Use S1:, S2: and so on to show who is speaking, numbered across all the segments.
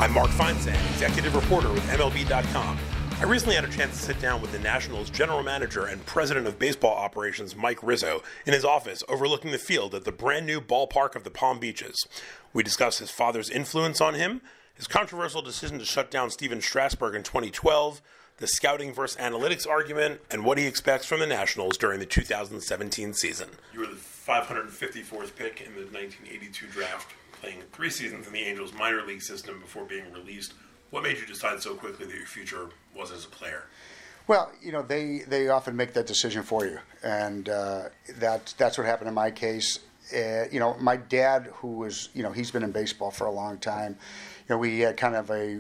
S1: I'm Mark Feinsand, executive reporter with MLB.com. I recently had a chance to sit down with the Nationals general manager and president of baseball operations, Mike Rizzo, in his office overlooking the field at the brand new ballpark of the Palm Beaches. We discussed his father's influence on him, his controversial decision to shut down Steven Strasburg in 2012, the scouting versus analytics argument, and what he expects from the Nationals during the 2017 season. You were the 554th pick in the 1982 draft, playing 3 seasons in the Angels minor league system before being released. What made you decide so quickly that your future was as a player?
S2: Well, they often make that decision for you, and that's what happened in my case. My dad, who was, he's been in baseball for a long time. We had kind of a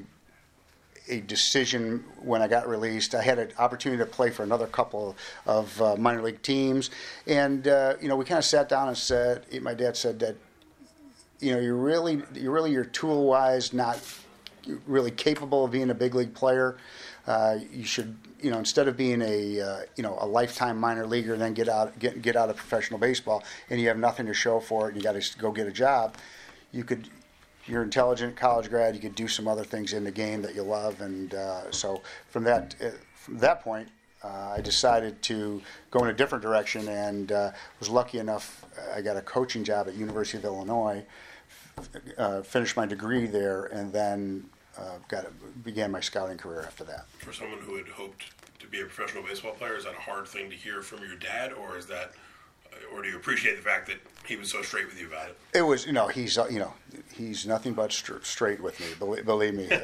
S2: decision when I got released. I had an opportunity to play for another couple of minor league teams, and we kind of sat down and said, my dad said that, you're really tool wise not really capable of being a big league player. You should, instead of being a lifetime minor leaguer, then get out of professional baseball, and you have nothing to show for it, and you got to go get a job. You're an intelligent college grad. You could do some other things in the game that you love, and so from that point, I decided to go in a different direction, and was lucky enough. I got a coaching job at University of Illinois, finished my degree there, and then began my scouting career after that.
S1: For someone who had hoped to be a professional baseball player, is that a hard thing to hear from your dad, or do you appreciate the fact that he was so straight with you about it?
S2: It was, he's nothing but straight with me. Believe me,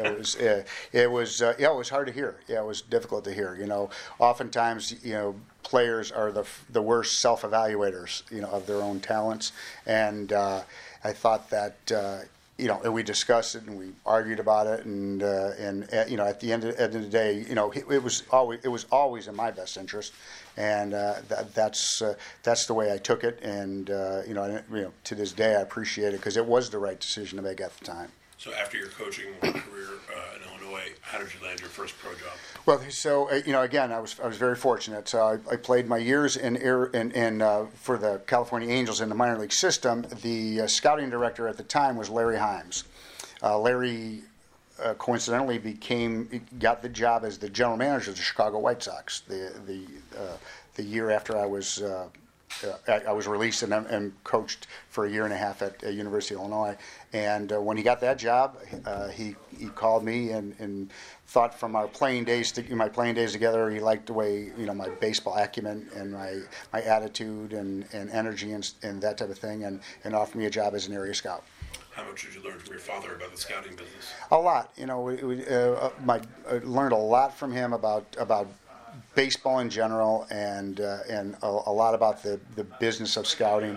S2: it was hard to hear. Yeah, it was difficult to hear. Oftentimes, players are the worst self-evaluators, of their own talents, and I thought that. We discussed it and we argued about it, and at the end of the day, it was always in my best interest, and that's the way I took it, and to this day I appreciate it because it was the right decision to make at the time.
S1: So after your coaching career in Illinois, how did you land your first pro job?
S2: Well, so again, I was very fortunate. So I played my years in for the California Angels in the minor league system. The scouting director at the time was Larry Himes. Larry coincidentally got the job as the general manager of the Chicago White Sox the year after I was released and coached for a year and a half at University of Illinois. And when he got that job, he called me and thought from my playing days together, he liked the way my baseball acumen and my attitude and energy and that type of thing, and offered me a job as an area scout.
S1: How much did you learn from your father about the scouting business?
S2: A lot. I learned a lot from him about baseball in general, and a lot about the business of scouting.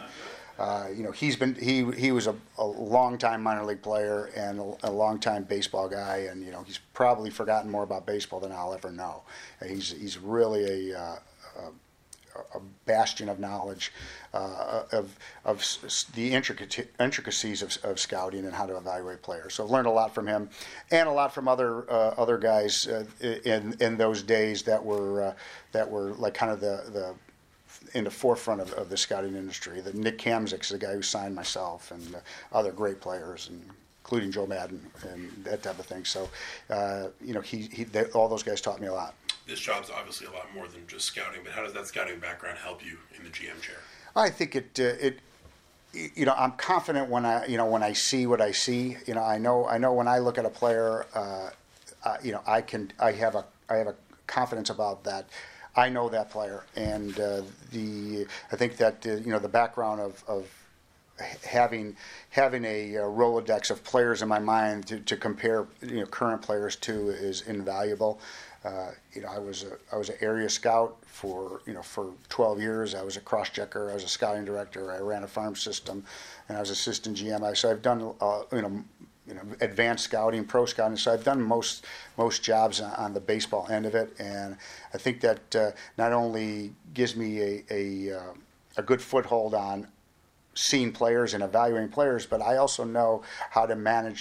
S2: He was a long-time minor league player and a long-time baseball guy, and he's probably forgotten more about baseball than I'll ever know. He's really a bastion of knowledge of the intricacies of scouting and how to evaluate players. So I've learned a lot from him, and a lot from other guys in those days that were like kind of the in the forefront of the scouting industry. The Nick Kamzik's the guy who signed myself, and other great players, including Joe Madden and that type of thing. So all those guys taught me a lot.
S1: This job's obviously a lot more than just scouting, but how does that scouting background help you in the GM chair?
S2: I think I'm confident when I see what I see. I know when I look at a player, I have a confidence about that. I know that player, and I think that the background of having a Rolodex of players in my mind to compare current players to is invaluable. I was an area scout for 12 years. I was a cross-checker. I was a scouting director. I ran a farm system, and I was assistant GM. So I've done advanced scouting, pro scouting. So I've done most jobs on the baseball end of it, and I think that not only gives me a good foothold on seeing players and evaluating players, but I also know how to manage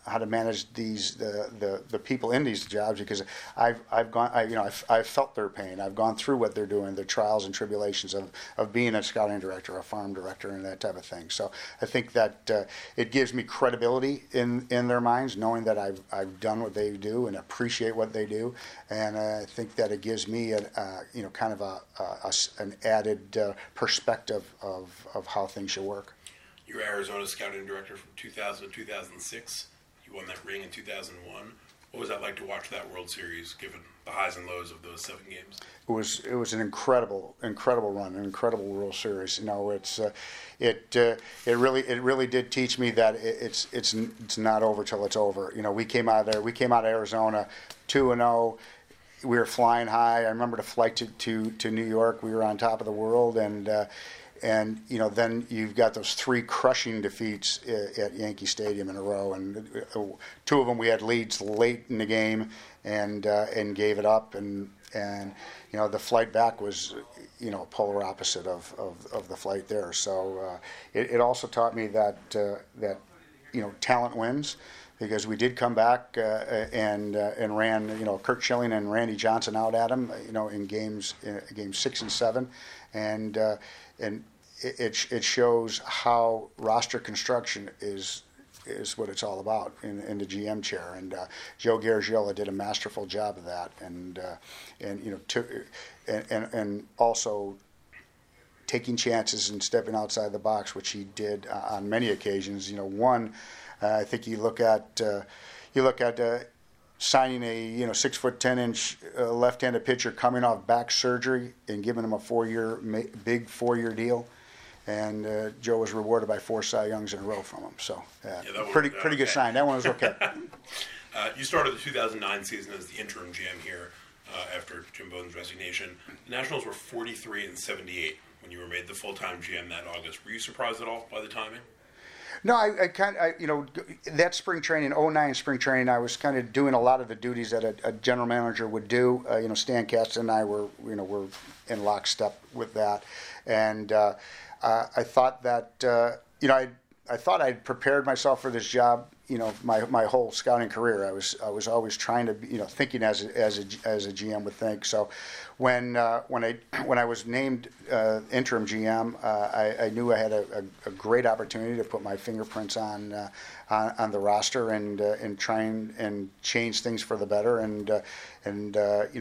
S2: how to manage the people in these jobs, because I've felt their pain. I've gone through what they're doing, the trials and tribulations of being a scouting director, a farm director, and that type of thing. So I think that it gives me credibility in their minds, knowing that I've done what they do and appreciate what they do, and I think that it gives me kind of an added perspective of how things should work.
S1: You were Arizona scouting director from 2000 to 2006. You won that ring in 2001. What was that like to watch that World Series, given the highs and lows of those 7 games?
S2: It was an incredible run, an incredible World Series. It really did teach me that it's not over till it's over. We came out of Arizona 2-0. We were flying high. I remember the flight to New York. We were on top of the world, and then you've got those 3 crushing defeats at Yankee Stadium in a row, and 2 of them we had leads late in the game and gave it up, and the flight back was polar opposite of the flight there. So it also taught me that talent wins, because we did come back and ran Curt Schilling and Randy Johnson out at him in games 6 and 7, and it shows how roster construction is what it's all about in the GM chair, and Joe Garagiola did a masterful job of that, and also taking chances and stepping outside the box, which he did on many occasions. One, I think you look at signing a 6'10" left-handed pitcher coming off back surgery and giving him a big 4-year deal, and Joe was rewarded by 4 Cy Youngs in a row from him. So pretty good sign. That one was okay.
S1: You started the 2009 season as the interim GM here after Jim Bowden's resignation. The Nationals were 43-78 when you were made the full-time GM that August. Were you surprised at all by the timing?
S2: No, that spring training, 2009 spring training, I was kind of doing a lot of the duties that a general manager would do. Stan Kasten and I were in lockstep with that, and I thought that I thought I'd prepared myself for this job. My whole scouting career, I was always trying to, thinking as a GM would think. So when I was named interim GM, I knew I had a great opportunity to put my fingerprints on the roster and try and change things for the better, and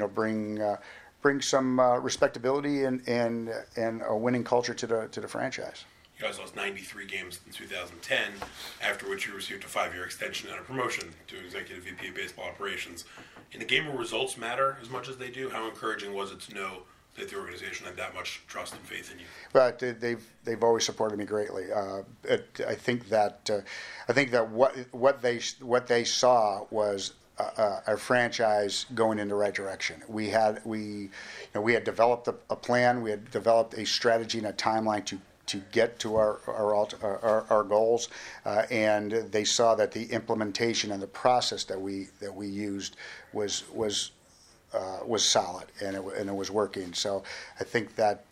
S2: bring some respectability and a winning culture to the franchise.
S1: You guys lost 93 games in 2010, after which you received a 5-year extension and a promotion to Executive VP of Baseball Operations. In a game where results matter as much as they do, how encouraging was it to know that the organization had that much trust and faith in you?
S2: But they've always supported me greatly. I think that what they saw was our franchise going in the right direction. We had developed a plan. We had developed a strategy and a timeline to get to our goals, and they saw that the implementation and the process that we used was solid, and it was working. So I think that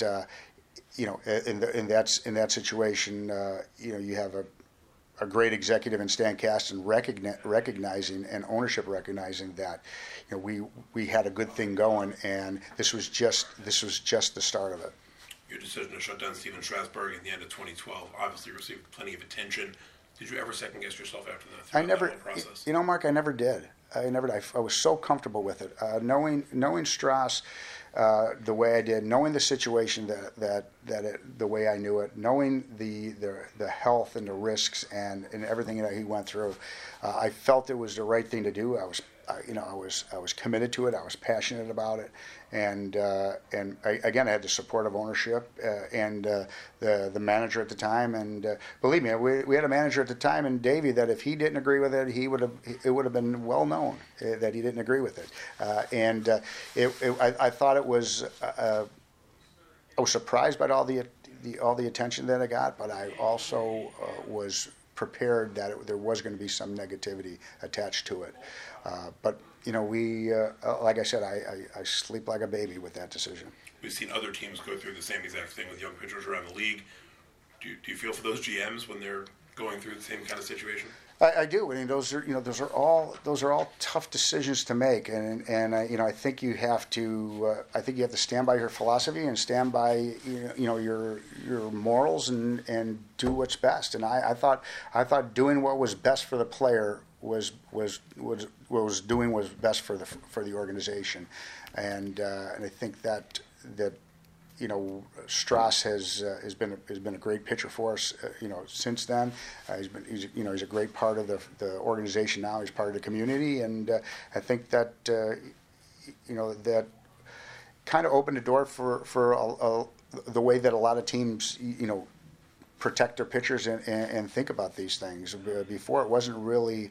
S2: in that situation, you have a great executive in Stan Kasten recognizing, and ownership recognizing that we had a good thing going, and this was just the start of it.
S1: Your decision to shut down Stephen Strasburg at the end of 2012 obviously received plenty of attention. Did you ever second guess yourself after that?
S2: I never.
S1: That whole process?
S2: Mark, I never did. I was so comfortable with it. Knowing Strauss the way I did, knowing the situation the way I knew it, knowing the health and the risks and everything that he went through, I felt it was the right thing to do. I was committed to it. I was passionate about it, and I had the support of ownership and the manager at the time. And believe me, we had a manager at the time in Davey that if he didn't agree with it, it would have been well known that he didn't agree with it. I thought it was. I was surprised by all the attention that I got, but I also was prepared that there was going to be some negativity attached to it. But like I said, I sleep like a baby with that decision.
S1: We've seen other teams go through the same exact thing with young pitchers around the league. Do you feel for those GMs when they're going through the same kind of situation?
S2: I do. I mean, those are all tough decisions to make, and I think you have to stand by your philosophy and stand by your morals and do what's best. And I thought doing what was best for the player was doing what was best for the organization, and I think that Strauss has been a great pitcher for us. Since then, he's a great part of the organization now. He's part of the community, and I think that that kind of opened the door for the way that a lot of teams protect their pitchers and think about these things. Before, it wasn't really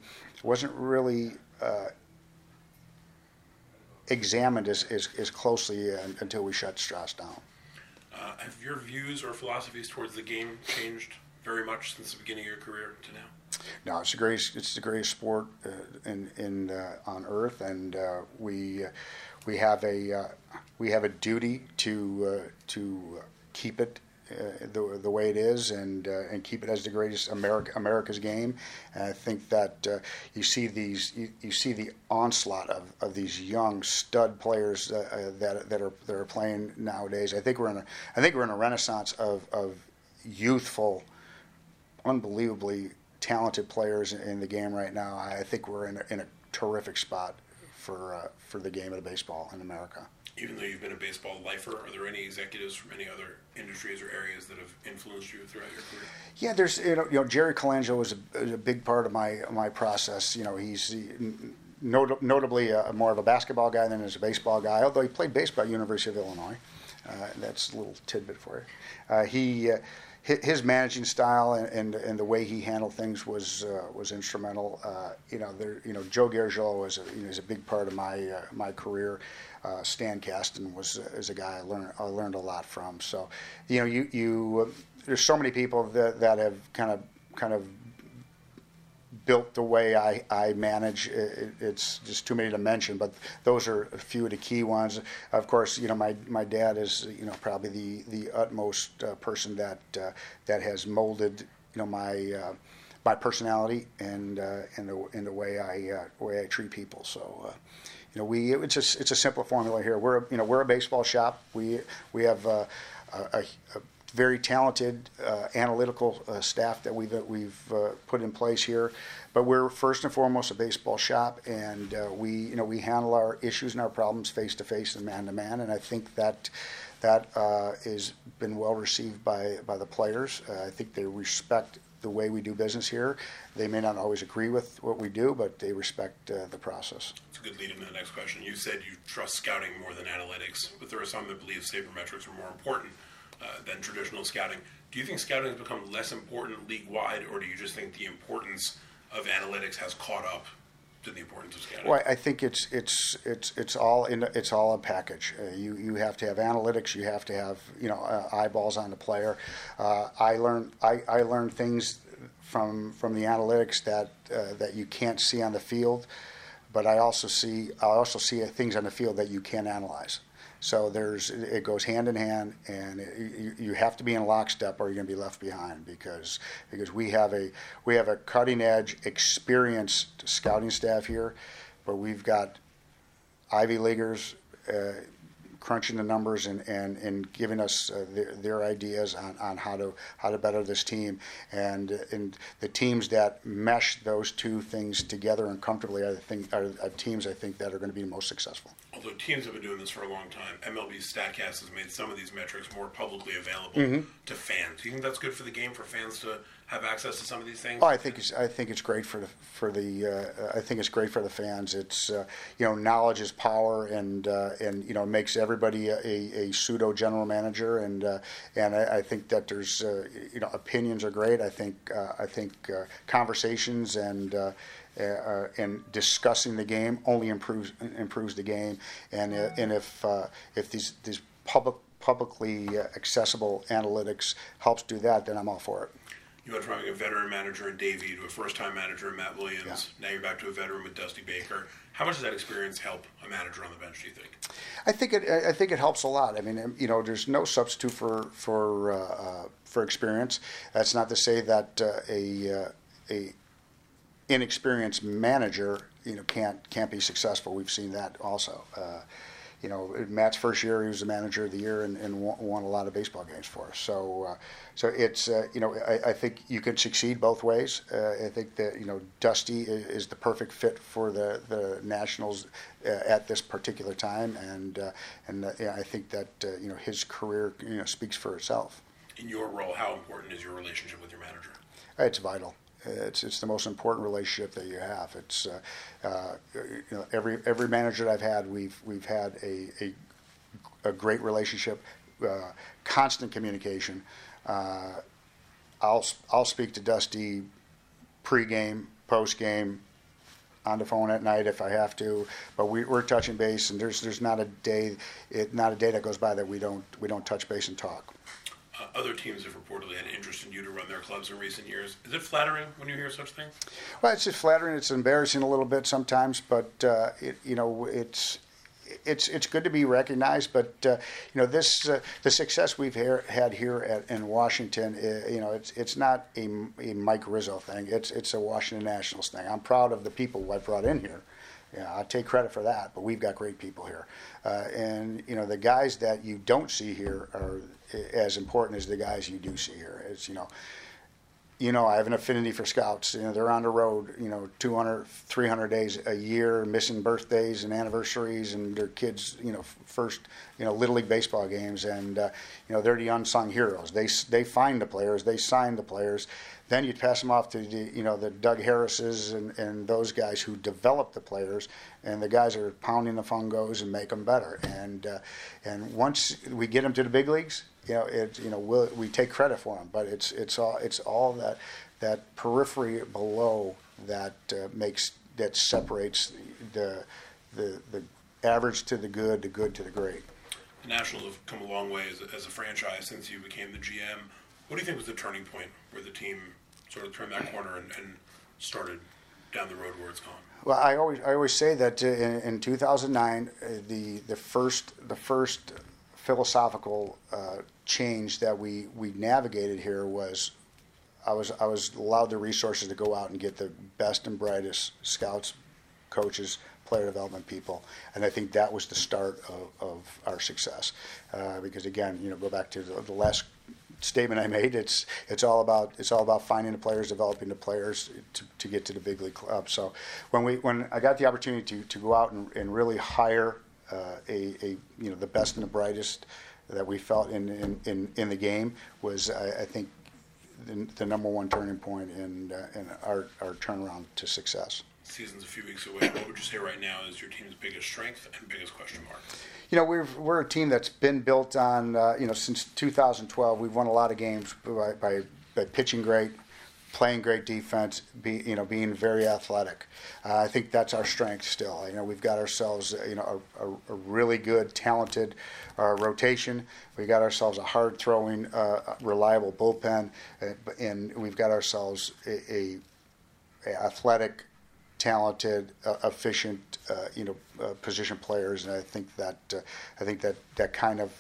S2: examined as closely until we shut Strauss down.
S1: Have your views or philosophies towards the game changed very much since the beginning of your career to now?
S2: No, it's the greatest sport on earth, and we have a duty to keep it the way it is, and keep it as the greatest America's game. And I think that you see the onslaught of these young stud players that are playing nowadays. I think we're in a renaissance of youthful, unbelievably talented players in the game right now. I think we're in a terrific spot for the game of the baseball in America.
S1: Even though you've been a baseball lifer, are there any executives from any other industries or areas that have influenced you throughout your career?
S2: Yeah, there's Jerry Colangelo was a big part of my process. He's notably more of a basketball guy than as a baseball guy. Although he played baseball at University of Illinois, that's a little tidbit for you. His managing style and the way he handled things was instrumental. Joe Garagiola is a big part of my career. Stan Kasten is a guy I learned a lot from. So, there's so many people that have kind of built the way I manage. It's just too many to mention, but those are a few of the key ones. Of course, my dad is probably the utmost person that has molded my personality and the way I treat people. So. It's a simple formula here. We're a baseball shop. We have a very talented analytical staff that we've put in place here, but we're first and foremost a baseball shop, and we handle our issues and our problems face to face and man to man, and I think that has been well received by the players. I think they respect the way we do business here. They may not always agree with what we do, but they respect the process.
S1: It's a good lead into the next question. You said you trust scouting more than analytics, but there are some that believe sabermetrics are more important than traditional scouting. Do you think scouting has become less important league-wide, or do you just think the importance of analytics has caught up to the importance of scouting?
S2: Well, I think it's all a package. You have to have analytics. You have to have eyeballs on the player. I learn things from the analytics that you can't see on the field, but I also see things on the field that you can analyze. So it goes hand in hand, and you have to be in lockstep, or you're going to be left behind because we have a cutting edge, experienced scouting staff here, but we've got Ivy Leaguers crunching the numbers and giving us their ideas on how to better this team, and the teams that mesh those two things together and comfortably are teams I think that are going to be most successful.
S1: Although teams have been doing this for a long time, MLB's StatCast has made some of these metrics more publicly available to fans. Do you think that's good for the game, for fans to have access to some of these things?
S2: Oh, I think it's great for the fans. It's knowledge is power, and makes everybody a pseudo general manager, and I think that there's opinions are great. I think conversations and discussing the game only improves the game, and if these publicly accessible analytics helps do that, then I'm all for it.
S1: You went from having a veteran manager in Davey to a first-time manager in Matt Williams. Yeah. Now you're back to a veteran with Dusty Baker. How much does that experience help a manager on the bench, do you think?
S2: I think it helps a lot. I mean, there's no substitute for experience. That's not to say that inexperienced manager, can't be successful. We've seen that also. Matt's first year, he was the manager of the year and won a lot of baseball games for us. So it's I think you can succeed both ways. I think that Dusty is the perfect fit for the Nationals at this particular time, and I think that his career speaks for itself.
S1: In your role, how important is your relationship with your manager?
S2: It's vital. It's the most important relationship that you have. It's every manager that I've had, we've had a great relationship, constant communication. I'll speak to Dusty pregame, postgame, on the phone at night if I have to. But we're touching base, and there's not a day that goes by that we don't touch base and talk.
S1: Other teams have reportedly had interest in you to run their clubs in recent years. Is it flattering when you hear such things?
S2: Well, it's just flattering. It's embarrassing a little bit sometimes, but it's good to be recognized. But this the success we've had here in Washington. It's not a Mike Rizzo thing. It's a Washington Nationals thing. I'm proud of the people I brought in here. I take credit for that, but we've got great people here. And the guys that you don't see here are as important as the guys you do see here. It's I have an affinity for scouts. They're on the road, 200, 300 days a year, missing birthdays and anniversaries, and their kids, first, Little League baseball games, and they're the unsung heroes. They find the players, they sign the players. Then you pass them off to the Doug Harrises and those guys who develop the players, and the guys are pounding the fungos and make them better. And once we get them to the big leagues, we take credit for them, but it's all that periphery below that separates the average to the good to the great.
S1: The Nationals have come a long way as a franchise since you became the GM. What do you think was the turning point where the team sort of turned that corner and started down the road where it's gone?
S2: Well, I always say that in 2009, the first philosophical change that we navigated here was I was allowed the resources to go out and get the best and brightest scouts, coaches, player development people, and I think that was the start of our success. Because again, go back to the last statement I made. It's all about finding the players, developing the players to get to the big league club. So when I got the opportunity to go out and really hire the best and the brightest that we felt in the game was I think the number one turning point in our turnaround to success.
S1: Season's a few weeks away. What would you say right now is your team's biggest strength and biggest question mark?
S2: We're a team that's been built on since 2012. We've won a lot of games by pitching great, playing great defense, being very athletic. I think that's our strength still. We've got ourselves a really good, talented rotation. We got ourselves a hard throwing, reliable bullpen, and we've got ourselves a athletic, talented, efficient, position players, and I think that kind of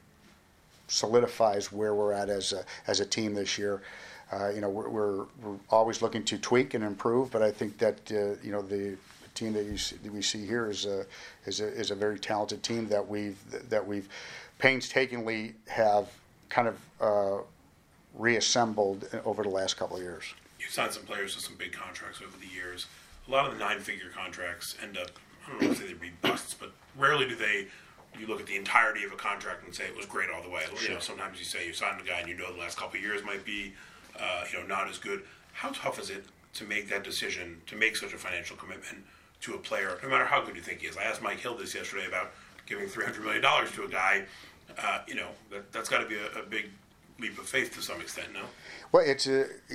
S2: solidifies where we're at as a team this year. We're always looking to tweak and improve, but I think that the team that we see here is a very talented team that we've painstakingly have kind of reassembled over the last couple of years.
S1: You've signed some players with some big contracts over the years. A lot of the 9-figure contracts end up, I don't know if they'd be busts, but rarely do you look at the entirety of a contract and say it was great all the way.
S2: Sure.
S1: Sometimes you say you signed a guy and the last couple of years might be not as good. How tough is it to make that decision, to make such a financial commitment to a player, no matter how good you think he is? I asked Mike Hill this yesterday about giving $300 million to a guy. That's got to be a big leap of faith to some extent, no?
S2: Well, it's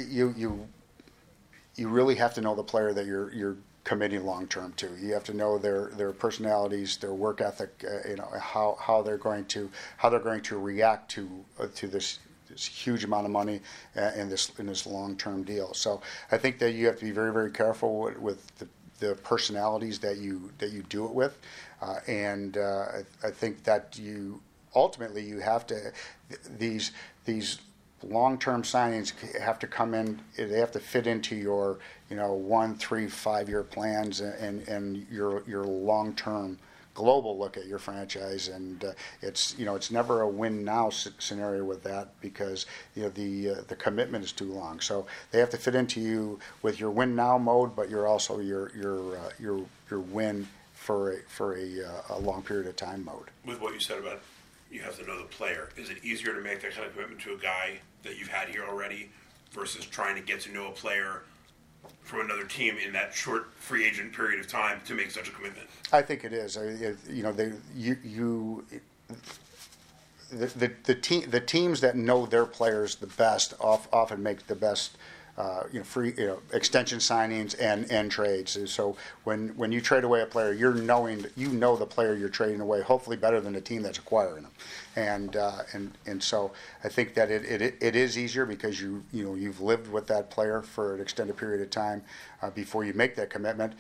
S2: you really have to know the player that you're committing long term to. You have to know their personalities, their work ethic, how they're going to react to this huge amount of money in this long term deal. So I think that you have to be very, very careful with the personalities that you do it with, and I think that you ultimately you have to these long-term signings have to come in. They have to fit into your 1, 3, 5-year plans and your long-term global look at your franchise, and it's never a win now scenario with that, because the commitment is too long. So they have to fit into you with your win now mode, but you're also your win for a long period of time mode.
S1: With what you said about you have to know the player, is it easier to make that kind of commitment to a guy that you've had here already versus trying to get to know a player from another team in that short free agent period of time to make such a commitment?
S2: I think it is. The teams that know their players the best often make the best free extension signings and trades. So when you trade away a player, you know the player you're trading away, hopefully better than the team that's acquiring them. And so I think that it is easier because you've lived with that player for an extended period of time before you make that commitment.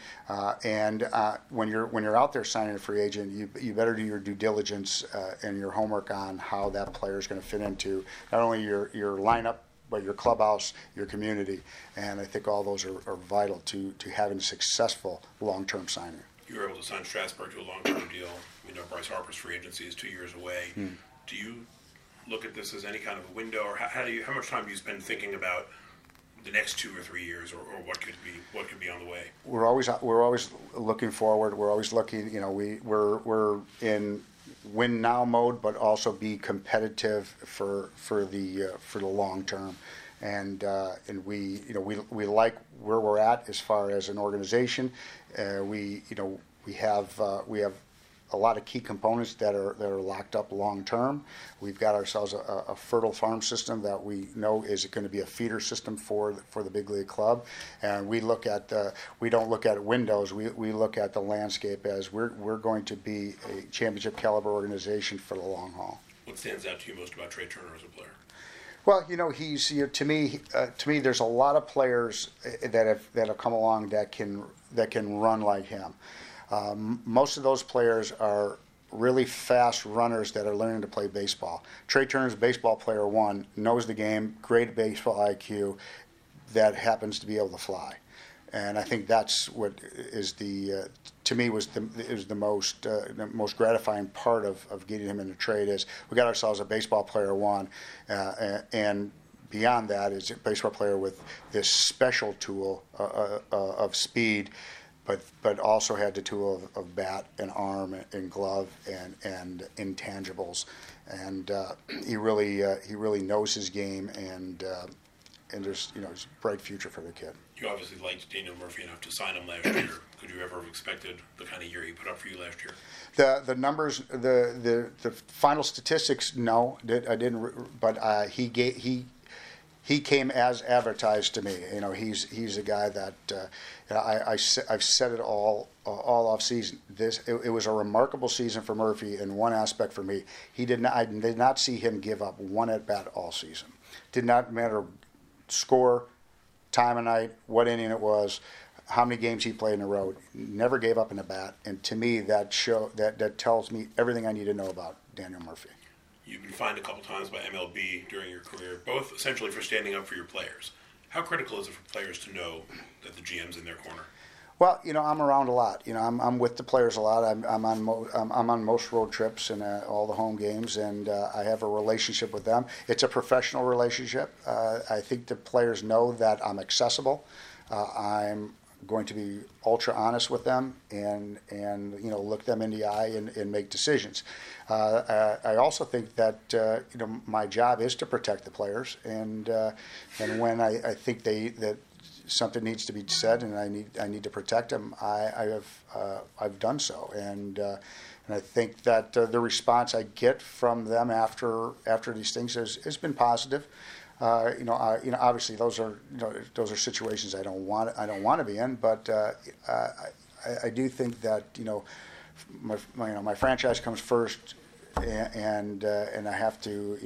S2: When you're out there signing a free agent, you better do your due diligence and your homework on how that player is going to fit into not only your lineup, but your clubhouse, your community. And I think all those are vital to having a successful long-term signing.
S1: You were able to sign Strasburg to a long-term deal. We know Bryce Harper's free agency is 2 years away. Do you look at this as any kind of a window, or how much time do you spend thinking about the next 2 or 3 years, or what could be on the way?
S2: We're always looking forward. We're always looking. We're in win now mode, but also be competitive for the long term, and we like where we're at as far as an organization. We have a lot of key components that are locked up long term. We've got ourselves a fertile farm system that we know is going to be a feeder system for the big league club, and we don't look at windows. We look at the landscape as we're going to be a championship caliber organization for the long haul.
S1: What stands out to you most about Trea Turner as a player?
S2: Well, he's to me. There's a lot of players that have come along that can run like him. Most of those players are really fast runners that are learning to play baseball. Trea Turner's baseball player 1, knows the game, great baseball IQ, that happens to be able to fly. And I think that's what is to me was the most gratifying part of getting him in the trade is we got ourselves a baseball player 1, and beyond that is a baseball player with this special tool of speed, but also had the tool of bat and arm and glove and intangibles, and he really knows his game, and there's there's a bright future for the kid.
S1: You obviously liked Daniel Murphy enough to sign him last year. Could you ever have expected the kind of year he put up for you last year?
S2: The numbers, the final statistics, no, I didn't. But he came as advertised to me. He's a guy that I've said it all off season. It was a remarkable season for Murphy in one aspect for me. I did not see him give up one at bat all season. Did not matter score, time of night, what inning it was, how many games he played in a row. Never gave up in a bat, and to me that tells me everything I need to know about Daniel Murphy.
S1: You've been fined a couple times by MLB during your career, both essentially for standing up for your players. How critical is it for players to know that the GM's in their corner?
S2: Well, I'm around a lot. I'm with the players a lot. I'm on most road trips and all the home games, and I have a relationship with them. It's a professional relationship. I think the players know that I'm accessible. I'm going to be ultra honest with them and look them in the eye and make decisions. I also think that my job is to protect the players, and when I think that something needs to be said and I need to protect them, I've done so, and I think that the response I get from them after these things has been positive. Obviously those are situations I don't want to be in, but I do think that my franchise comes first, and I have to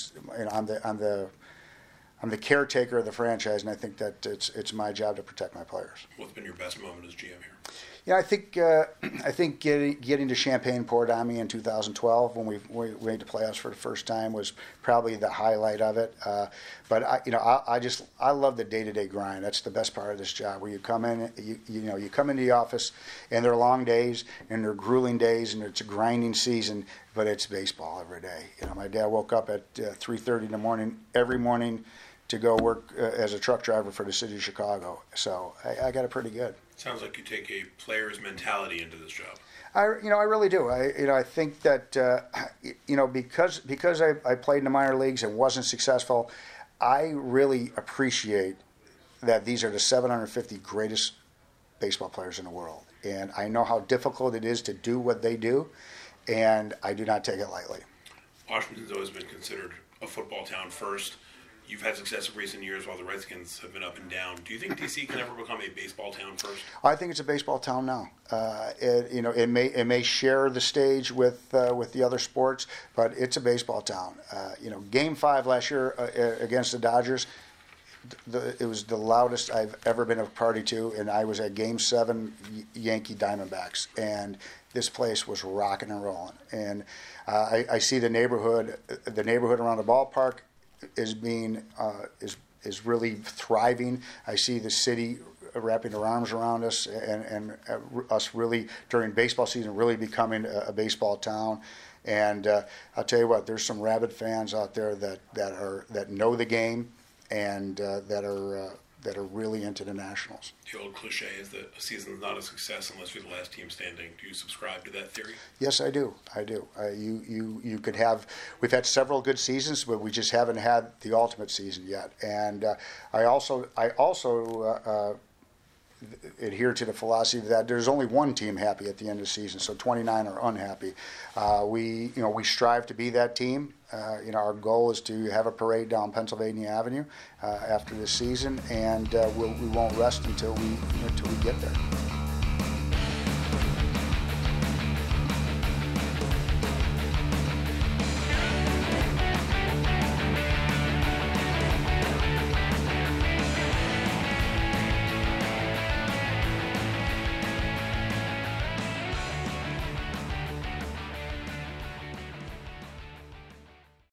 S2: I'm the caretaker of the franchise, and I think that it's my job to protect my players.
S1: What's been your best moment as GM here?
S2: Yeah, I think getting to Champaign Port Army in 2012 when we made the playoffs for the first time was probably the highlight of it. But I love the day-to-day grind. That's the best part of this job, where you come in, you come into the office, and they're long days and they're grueling days and it's a grinding season, but it's baseball every day. My dad woke up at 3:30 in the morning every morning to go work as a truck driver for the city of Chicago. So I got it pretty good.
S1: Sounds like you take a player's mentality into this job.
S2: I really do. I think that because I played in the minor leagues and wasn't successful, I really appreciate that these are the 750 greatest baseball players in the world, and I know how difficult it is to do what they do, and I do not take it lightly.
S1: Washington's always been considered a football town first. You've had success in recent years while the Redskins have been up and down. Do you think D.C. can ever become a baseball town first?
S2: I think it's a baseball town now. It may share the stage with the other sports, but it's a baseball town. Game 5 last year against the Dodgers, it was the loudest I've ever been a party to, and I was at Game 7 Yankee Diamondbacks, and this place was rocking and rolling. And I see the neighborhood around the ballpark is really thriving. I see the city wrapping their arms around us and us really during baseball season really becoming a baseball town. And I'll tell you what, there's some rabid fans out there that know the game and that are really into the Nationals.
S1: The old cliche is that a season is not a success unless you're the last team standing. Do you subscribe to that theory?
S2: Yes, I do. You could have. We've had several good seasons, but we just haven't had the ultimate season yet. And I also adhere to the philosophy that there's only one team happy at the end of the season, so 29 are unhappy. We strive to be that team. Our goal is to have a parade down Pennsylvania Avenue after this season, and we won't rest until we get there.